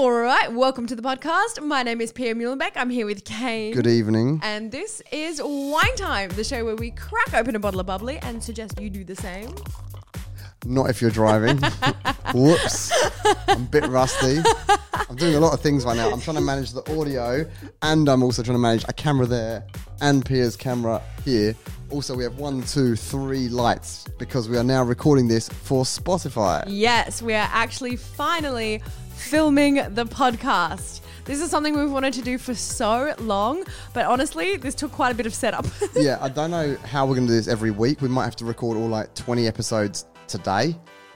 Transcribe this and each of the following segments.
All right, welcome to the podcast. My name is Pia Muhlenbeck. I'm here with Kane. Good evening. And this is Wine Time, the show where we crack open a bottle of bubbly and suggest you do the same. Not if you're driving. Whoops. I'm a bit rusty. I'm doing a lot of things right now. I'm trying to manage the audio and I'm also trying to manage a camera there and Pia's camera here. Also, we have 1, 2, 3 lights because we are now recording this for Spotify. Yes, we are actually finally filming the podcast. This is something we've wanted to do for so long, but honestly, this took quite a bit of setup. Yeah, I don't know how we're going to do this every week. We might have to record all like 20 episodes today.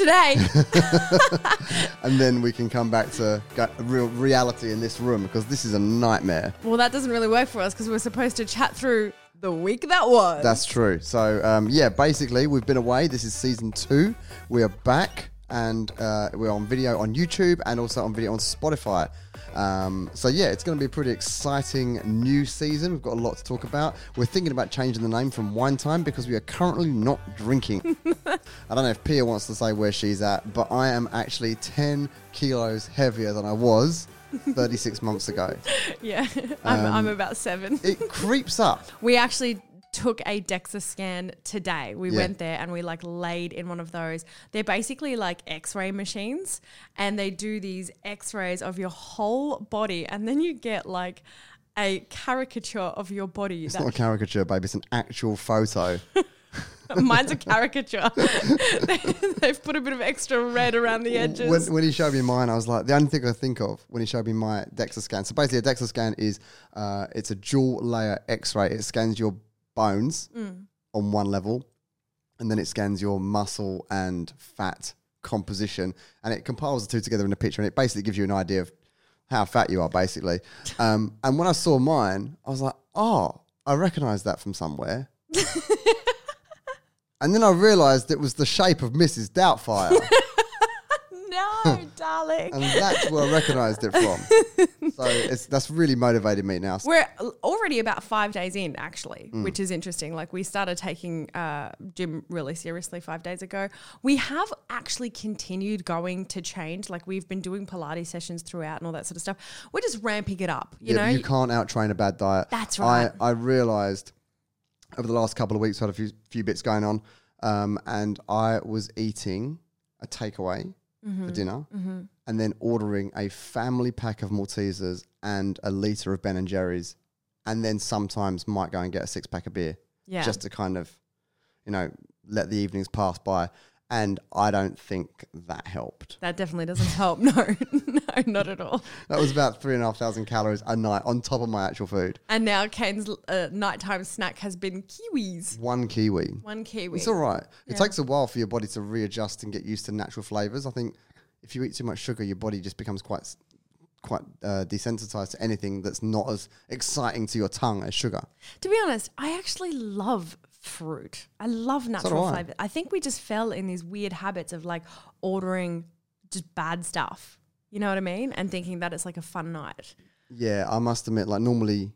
And then we can come back to real reality in this room because this is a nightmare. Well, that doesn't really work for us because we're supposed to chat through the week that was. That's true. So, basically, we've been away. This is season 2. We are back and we're on video on YouTube and also on video on Spotify. It's going to be a pretty exciting new season. We've got a lot to talk about. We're thinking about changing the name from Wine Time because we are currently not drinking. I don't know if Pia wants to say where she's at, but I am actually 10 kilos heavier than I was 36 months ago. Yeah, I'm about 7. It creeps up. We actually took a DEXA scan today. We went there and we laid in one of those. They're basically like X-ray machines and they do these X-rays of your whole body and then you get like a caricature of your body. It's not a caricature, baby. It's an actual photo. Mine's a caricature. They've put a bit of extra red around the edges. When he showed me mine, I was like, the only thing I think of when he showed me my DEXA scan. So basically a DEXA scan is, it's a dual layer X-ray. It scans your bones on one level and then it scans your muscle and fat composition and it compiles the two together in a picture and it basically gives you an idea of how fat you are basically. And when I saw mine, I was like, oh, I recognize that from somewhere. And then I realised it was the shape of Mrs. Doubtfire. No, darling. And that's where I recognised it from. So that's really motivated me now. We're already about 5 days in, actually, which is interesting. Like, we started taking gym really seriously 5 days ago. We have actually continued going to change. Like, we've been doing Pilates sessions throughout and all that sort of stuff. We're just ramping it up, you know? You can't out-train a bad diet. That's right. I realised over the last couple of weeks, I had a few bits going on, and I was eating a takeaway for dinner, and then ordering a family pack of Maltesers and a litre of Ben & Jerry's, and then sometimes might go and get a 6-pack of beer, just to kind of, let the evenings pass by. And I don't think that helped. That definitely doesn't help. No, not at all. That was about 3,500 calories a night on top of my actual food. And now Kane's nighttime snack has been kiwis. 1 kiwi. 1 kiwi. It's all right. It takes a while for your body to readjust and get used to natural flavours. I think if you eat too much sugar, your body just becomes quite desensitized to anything that's not as exciting to your tongue as sugar. To be honest, I actually love fruit. I love natural flavor. I think we just fell in these weird habits of like ordering just bad stuff. You know what I mean? And thinking that it's like a fun night. Yeah, I must admit, like normally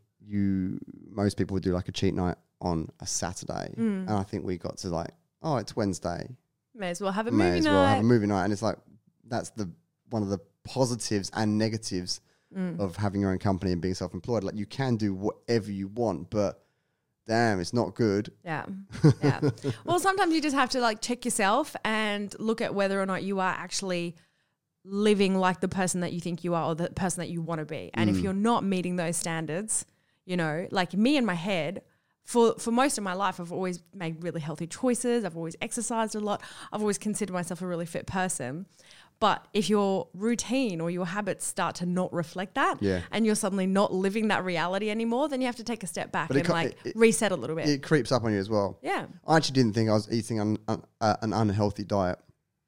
most people would do like a cheat night on a Saturday. And I think we got to like, oh, it's Wednesday. May as well have a movie night. May as night. well have a movie night. And it's like, that's one of the positives and negatives of having your own company and being self-employed. Like you can do whatever you want, but damn, it's not good. Yeah. Well, sometimes you just have to like check yourself and look at whether or not you are actually living like the person that you think you are or the person that you want to be. And if you're not meeting those standards, like me in my head, for most of my life, I've always made really healthy choices. I've always exercised a lot. I've always considered myself a really fit person. But if your routine or your habits start to not reflect that and you're suddenly not living that reality anymore, then you have to take a step back and reset a little bit. It creeps up on you as well. Yeah. I actually didn't think I was eating an unhealthy diet.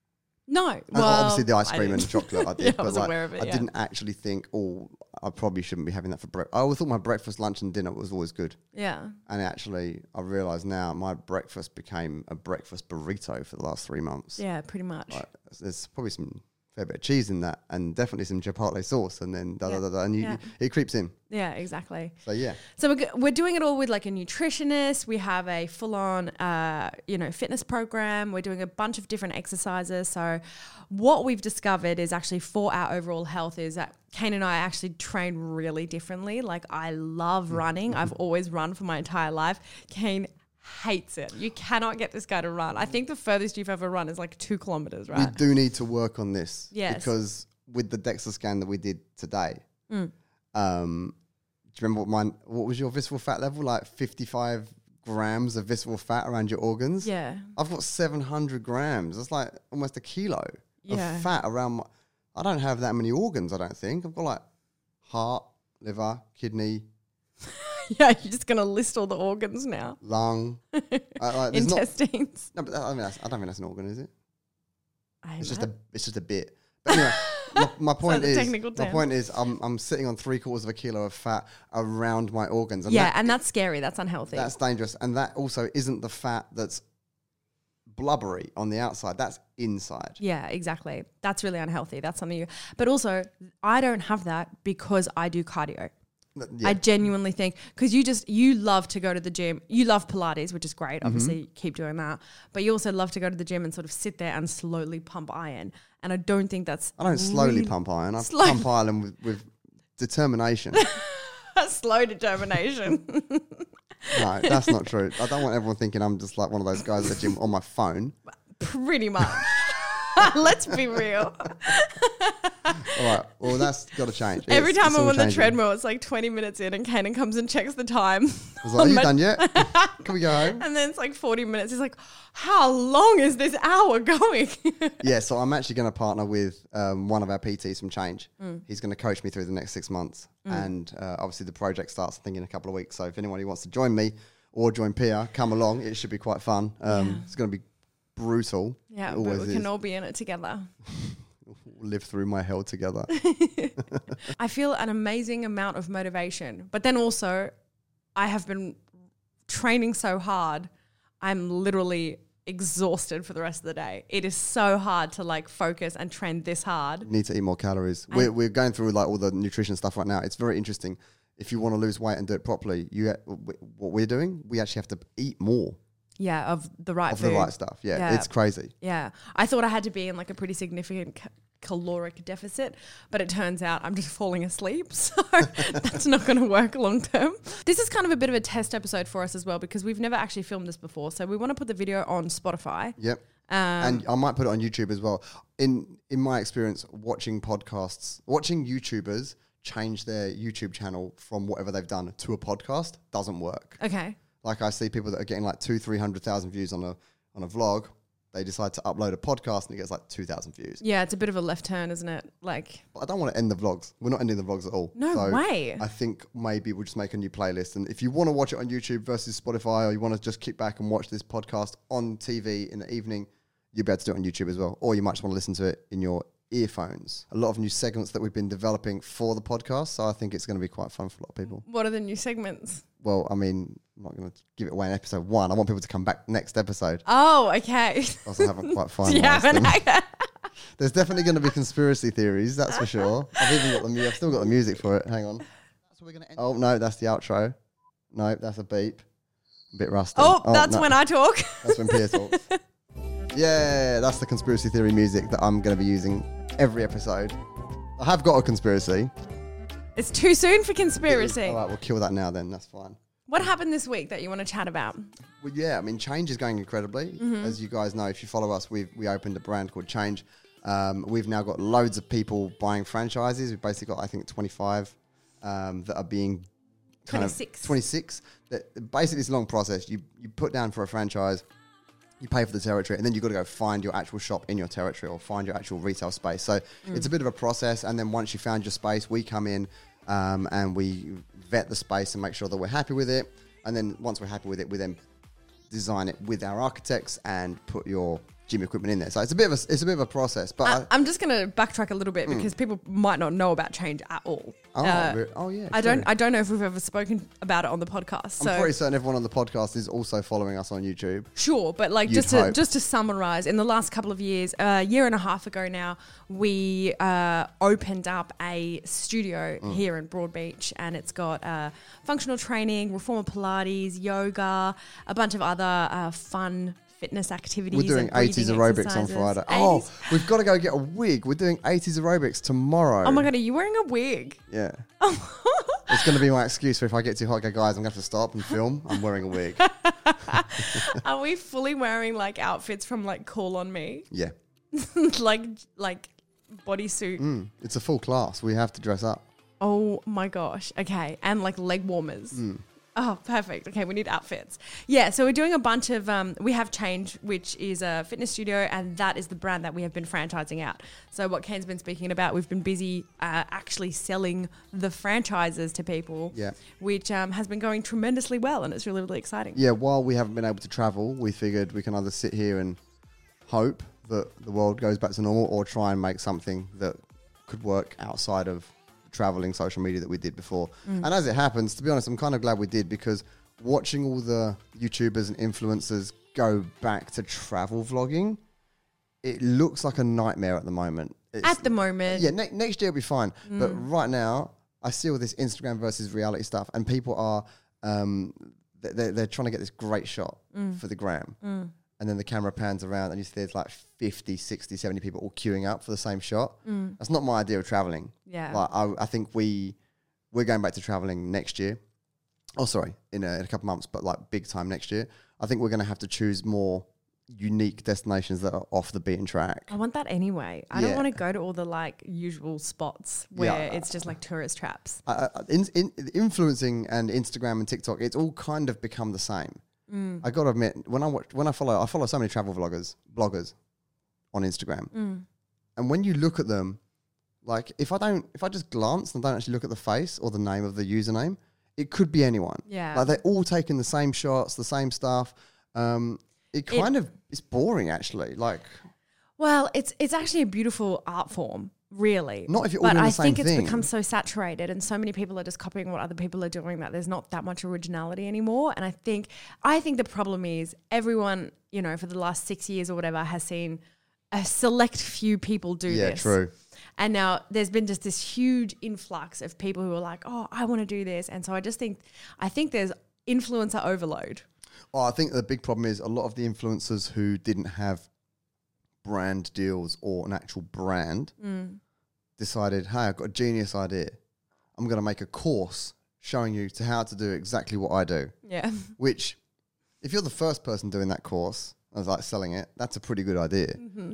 No. Well, obviously the ice cream and the chocolate I did. I was aware of it, I didn't actually think, I probably shouldn't be having that for breakfast. I always thought my breakfast, lunch and dinner was always good. Yeah. And actually, I realised now my breakfast became a breakfast burrito for the last 3 months. Yeah, pretty much. There's probably some fair bit of cheese in that, and definitely some chipotle sauce, and then and it creeps in. Yeah, exactly. So yeah. So we're doing it all with like a nutritionist. We have a full-on, fitness program. We're doing a bunch of different exercises. So what we've discovered is actually for our overall health is that Kane and I actually train really differently. Like I love running. I've always run for my entire life. Kane hates it. You cannot get this guy to run. I think the furthest you've ever run is like 2 kilometers, right? We do need to work on this. Yes. Because with the DEXA scan that we did today, do you remember what was your visceral fat level? Like 55 grams of visceral fat around your organs? Yeah. I've got 700 grams. That's like almost a kilo of fat around I don't have that many organs, I don't think. I've got like heart, liver, kidney. Yeah, you're just going to list all the organs now. Lung. Intestines. No, but I don't think that's an organ, is it? It's just a bit. But anyway, my point is I'm sitting on 3/4 of a kilo of fat around my organs. And and that's scary. That's unhealthy. That's dangerous. And that also isn't the fat that's blubbery on the outside. That's inside. Yeah, exactly. That's really unhealthy. That's something but also I don't have that because I do cardio. Yeah. I genuinely think because you love to go to the gym. You love Pilates, which is great. Obviously, keep doing that. But you also love to go to the gym and sort of sit there and slowly pump iron. And I don't think that's. I don't slowly pump iron. I pump iron with determination. Slow determination. No, that's not true. I don't want everyone thinking I'm just like one of those guys at the gym on my phone. Pretty much. Let's be real. All right. Well, that's got to change. Every time I'm on the treadmill, it's like 20 minutes in and Kanan comes and checks the time. I was like, are you done yet? Can we go home? And then it's like 40 minutes. He's like, how long is this hour going? Yeah, so I'm actually going to partner with one of our PTs from Change. He's going to coach me through the next 6 months. And obviously the project starts, I think, in a couple of weeks. So if anyone who wants to join me or join Pia, come along. It should be quite fun. It's going to be brutal. Yeah, but we can all be in it together. Live through my hell together. I feel an amazing amount of motivation, but then also I have been training so hard. I'm literally exhausted for the rest of the day. It is so hard to like focus and train this hard. You need to eat more calories. We're going through like all the nutrition stuff right now. It's very interesting. If you want to lose weight and do it properly, what we're doing, we actually have to eat more. Yeah, of the right food. Of the right stuff. Yeah, it's crazy. Yeah. I thought I had to be in like a pretty significant caloric deficit, but it turns out I'm just falling asleep. So that's not going to work long term. This is kind of a bit of a test episode for us as well because we've never actually filmed this before. So we want to put the video on Spotify. Yep. And I might put it on YouTube as well. In my experience, watching podcasts, watching YouTubers change their YouTube channel from whatever they've done to a podcast doesn't work. Okay. Like I see people that are getting like 200,000-300,000 views on a vlog. They decide to upload a podcast and it gets like 2,000 views. Yeah, it's a bit of a left turn, isn't it? Like, but I don't want to end the vlogs. We're not ending the vlogs at all. No way. I think maybe we'll just make a new playlist. And if you want to watch it on YouTube versus Spotify, or you want to just kick back and watch this podcast on TV in the evening, you'll be able to do it on YouTube as well. Or you might just want to listen to it in your earphones. A lot of new segments that we've been developing for the podcast. So I think it's going to be quite fun for a lot of people. What are the new segments? Well, I mean, I'm not going to give it away in episode 1. I want people to come back next episode. Oh, okay. I also haven't quite finalized them. There's definitely going to be conspiracy theories, that's for sure. I've still got the music for it. Hang on. So we're gonna end no, that's the outro. No, that's a beep. A bit rusty. That's when I talk. That's when Pia talks. Yeah, that's the conspiracy theory music that I'm going to be using every episode. I have got a conspiracy. It's too soon for conspiracy. All right, we'll kill that now then. That's fine. What happened this week that you want to chat about? Well, yeah, I mean, Change is going incredibly. Mm-hmm. As you guys know, if you follow us, we opened a brand called Change. We've now got loads of people buying franchises. We've basically got, I think, 25 that are being 26. Basically, it's a long process. You put down for a franchise, you pay for the territory, and then you've got to go find your actual shop in your territory or find your actual retail space. So it's a bit of a process. And then once you found your space, we come in and we vet the space and make sure that we're happy with it. And then once we're happy with it, we then design it with our architects and put your gym equipment in there. So it's a bit of a process. But I'm just going to backtrack a little bit because people might not know about Change at all. Yeah. I don't know if we've ever spoken about it on the podcast. I'm pretty certain everyone on the podcast is also following us on YouTube. Sure, but like just to summarize, in the last couple of years, a year and a half ago now, we opened up a studio here in Broadbeach, and it's got functional training, reformer Pilates, yoga, a bunch of other fun fitness activities. We're doing 80s aerobics on Friday. 80s? Oh, we've got to go get a wig. We're doing 80s aerobics tomorrow. Oh my God, are you wearing a wig? Yeah. It's going to be my excuse for if I get too hot, go, guys, I'm going to have to stop and film. I'm wearing a wig. Are we fully wearing like outfits from like Call on Me? Yeah. like bodysuit. It's a full class. We have to dress up. Oh my gosh. Okay. And like leg warmers. Oh, perfect. Okay, we need outfits. Yeah, so we're doing a bunch of, we have Change, which is a fitness studio, and that is the brand that we have been franchising out. So what Kane's been speaking about, we've been busy actually selling the franchises to people, which has been going tremendously well, and it's really, really exciting. Yeah, while we haven't been able to travel, we figured we can either sit here and hope that the world goes back to normal or try and make something that could work outside of traveling social media that we did before. And as it happens, to be honest, I'm kind of glad we did, because watching all the YouTubers and influencers go back to travel vlogging, it looks like a nightmare at the moment. At the moment. Yeah, next year will be fine. But right now, I see all this Instagram versus reality stuff, and people are, they're trying to get this great shot for the gram. And then the camera pans around and you see there's like 50, 60, 70 people all queuing up for the same shot. That's not my idea of traveling. Yeah. Like I think we're going back to traveling next year. Oh, sorry, in a couple months, but like big time next year. I think we're going to have to choose more unique destinations that are off the beaten track. I want that anyway. I don't want to go to all the like usual spots where it's just like tourist traps. Influencing and Instagram and TikTok, it's all kind of become the same. I got to admit, I follow so many travel bloggers on Instagram. And when you look at them, like if I just glance and don't actually look at the face or the name of the username, it could be anyone. Yeah. Like they're all taking the same shots, the same stuff. It's boring actually. Like, well, it's actually a beautiful art form. Really. Not if you're all doing the same thing. But I think it's become so saturated and so many people are just copying what other people are doing that there's not that much originality anymore. And I think the problem is everyone, for the last 6 years or whatever, has seen a select few people do this. Yeah, true. And now there's been just this huge influx of people who are like, oh, I want to do this. And so I think there's influencer overload. Oh, I think the big problem is a lot of the influencers who didn't have brand deals or an actual brand decided, hey, I've got a genius idea. I'm going to make a course showing you how to do exactly what I do. Yeah. Which, if you're the first person doing that course, I was like selling it, that's a pretty good idea.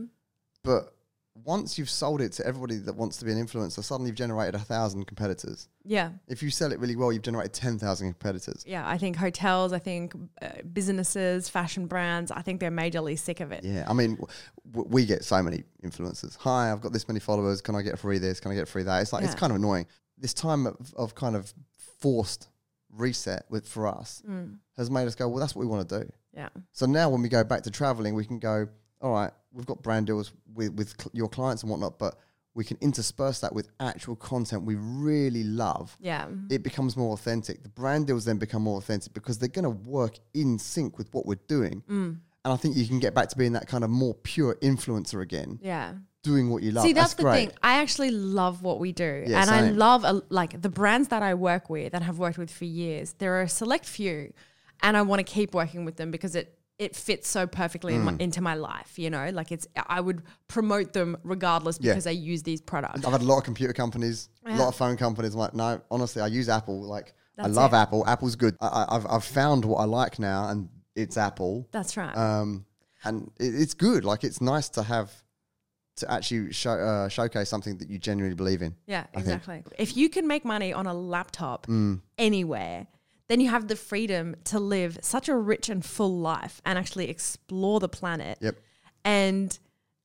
But once you've sold it to everybody that wants to be an influencer, suddenly you've generated 1,000 competitors. Yeah. If you sell it really well, you've generated 10,000 competitors. Yeah, I think hotels, I think businesses, fashion brands, I think they're majorly sick of it. Yeah, I mean, we get so many influencers. Hi, I've got this many followers. Can I get free this? Can I get free that? It's like, it's kind of annoying. This time of kind of forced reset for us has made us go, well, that's what we want to do. Yeah. So now when we go back to traveling, we can go, all right, we've got brand deals with your clients and whatnot, but we can intersperse that with actual content we really love. Yeah. It becomes more authentic. The brand deals then become more authentic because they're going to work in sync with what we're doing. And I think you can get back to being that kind of more pure influencer again. Yeah. Doing what you love. See, that's the great. thing. I actually love what we do. Yeah, and same. I love like the brands that I work with and have worked with for years. There are a select few and I want to keep working with them because it fits so perfectly into my life, like I would promote them regardless because I use these products. I've had a lot of computer companies, a lot of phone companies. I'm like, no, honestly, I use Apple. Like, I love Apple. Apple's good. I've found what I like now, and it's Apple. That's right. And it's good. Like, it's nice to actually showcase something that you genuinely believe in. Yeah, exactly. If you can make money on a laptop anywhere, then you have the freedom to live such a rich and full life and actually explore the planet. Yep. And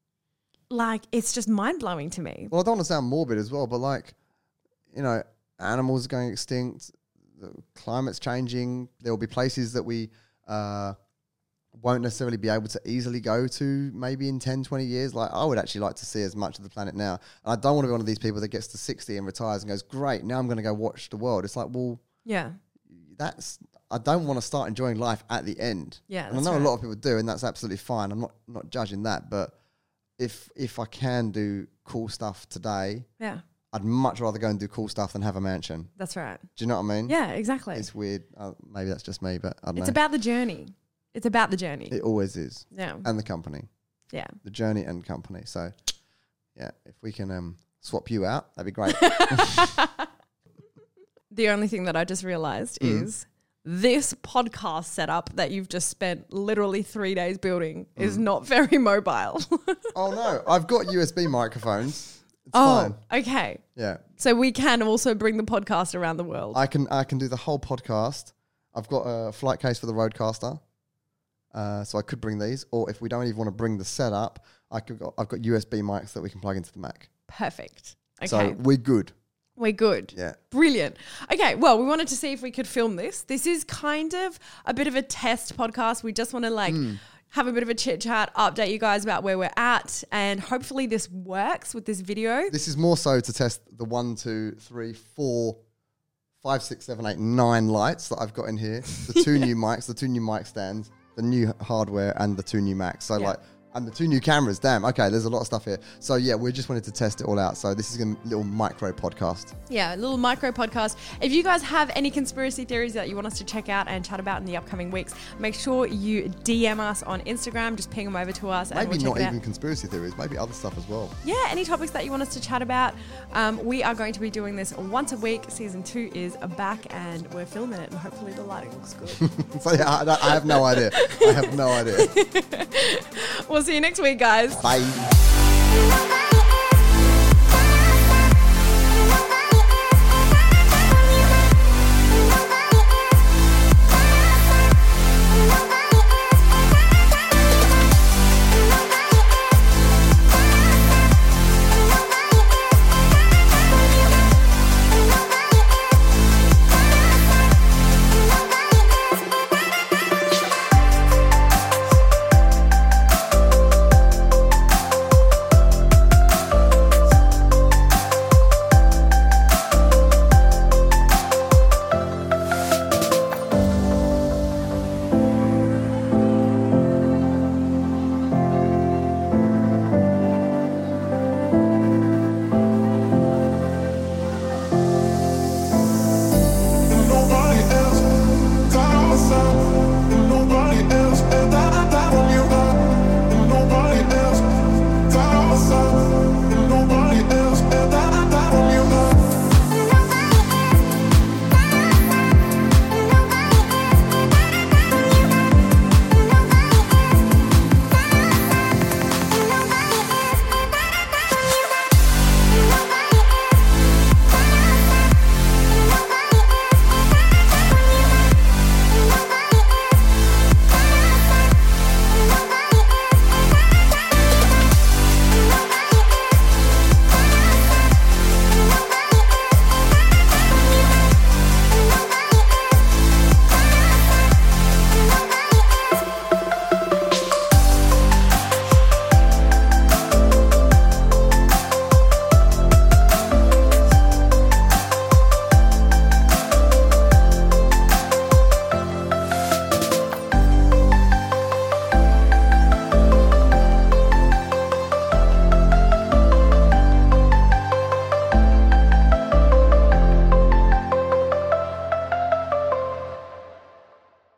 like, it's just mind blowing to me. Well, I don't want to sound morbid as well, but like, animals are going extinct, the climate's changing. There will be places that we won't necessarily be able to easily go to maybe in 10, 20 years. Like, I would actually like to see as much of the planet now. And I don't want to be one of these people that gets to 60 and retires and goes, great, now I'm going to go watch the world. It's like, well, Yeah. I don't want to start enjoying life at the end. Yeah, and I know a lot of people do, and that's absolutely fine. I'm not judging that, but if I can do cool stuff today, Yeah. I'd much rather go and do cool stuff than have a mansion. That's right. Do you know what I mean? Yeah, exactly. It's weird. Maybe that's just me, but I don't know. It's about the journey. It's about the journey. It always is. Yeah. And the company. Yeah. The journey and company. So, yeah, if we can swap you out, that'd be great. The only thing that I just realized is this podcast setup that you've just spent literally 3 days building is not very mobile. Oh, no. I've got USB microphones. It's fine. Okay. Yeah. So we can also bring the podcast around the world. I can do the whole podcast. I've got a flight case for the Rodecaster. So I could bring these. Or if we don't even want to bring the setup, I've got USB mics that we can plug into the Mac. Perfect. Okay. So we're good. We're good. Yeah. Brilliant. Okay, well, we wanted to see if we could film this. This is kind of a bit of a test podcast. We just want to have a bit of a chit chat, update you guys about where we're at, and hopefully this works with this video. This is more so to test the 1, 2, 3, 4, 5, 6, 7, 8, 9 lights that I've got in here. The 2 new mics, the 2 new mic stands, the new hardware, and the 2 new Macs. So and the 2 new cameras. Damn. Okay, there's a lot of stuff here. So yeah, we just wanted to test it all out. So this is a little micro podcast. Yeah, a little micro podcast. If you guys have any conspiracy theories that you want us to check out and chat about in the upcoming weeks, make sure you DM us on Instagram. Just ping them over to us. Maybe and we'll not check it even out. conspiracy theories. Maybe other stuff as well. Yeah, any topics that you want us to chat about. We are going to be doing this once a week. Season 2 is back and we're filming it and hopefully the lighting looks good. So yeah, I have no idea. I have no idea. We'll see you next week, guys. Bye.